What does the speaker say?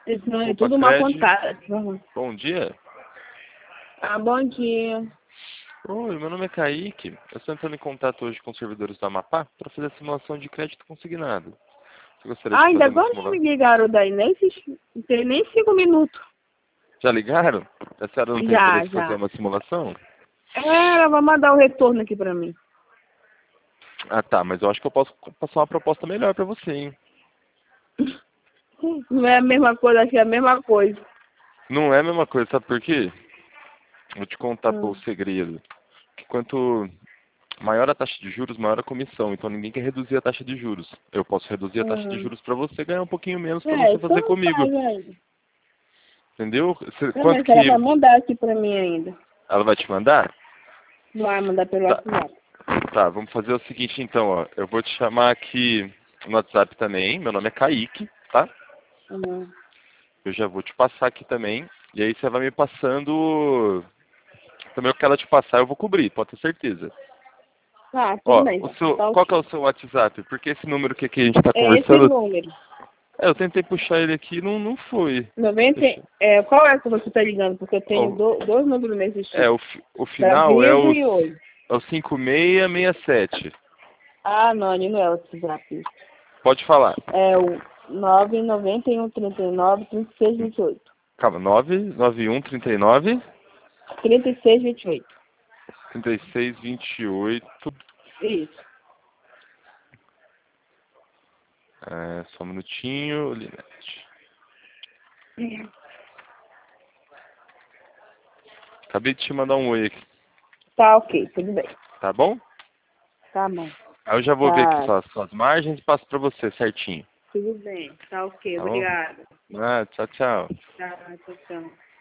Esse não é Opa, tudo uma Cred. contada. Bom dia. Ah, bom dia. Oi, meu nome é Kaique. Eu estou entrando em contato hoje com os servidores do Amapá para fazer a simulação de crédito consignado. Você gostaria Ah, de ainda fazer uma agora me simulação? ligaram daí, não tem nem 5 minutos. Já ligaram? A senhora não tem Já, interesse em fazer já. uma simulação? Ela vai mandar o retorno aqui pra mim. Ah, tá, mas eu acho que eu posso passar uma proposta melhor para você, hein? Não é a mesma coisa, acho que é a mesma coisa. Não é a mesma coisa, sabe por quê? Vou te contar o Hum. segredo. Que quanto maior a taxa de juros, maior a comissão. Então ninguém quer reduzir a taxa de juros. Eu posso reduzir a taxa de Hum. juros para você ganhar um pouquinho menos para É, você então fazer não comigo. faz ainda. Entendeu? Não, Quanto mas ela que vai mandar aqui pra mim ainda. ela vai te mandar? Vai mandar pelo Tá, WhatsApp. tá, vamos fazer o seguinte então, ó. Eu vou te chamar aqui no WhatsApp também. Meu nome é Kaique, tá? Hum. Eu já vou te passar aqui também. E aí você vai me passando também o que ela te passar, eu vou cobrir, pode ter certeza. Tá, tudo Ó, bem então. Tá qual que é ok. o seu WhatsApp? Porque esse número que aqui a gente está É esse conversando, número. eu tentei puxar ele aqui e não foi. 90, Deixa, qual é que você tá ligando? Porque eu tenho ó, dois números nesse tipo. o final é Brasil o, e Oi. é o 5667. Ah, não, ali não é o WhatsApp. Pode falar. É o 991393628. Calma, 99139 3628. 3628. Isso. É, só um minutinho, Linete. Acabei de te mandar um oi aqui, Tá ok, tudo bem. tá bom? Tá bom. Aí eu já vou ver aqui Tá, suas margens e passo pra você certinho, tudo bem. Tá ok, tá bom? obrigada. Ah, tchau, tchau. Tá, tchau, tchau.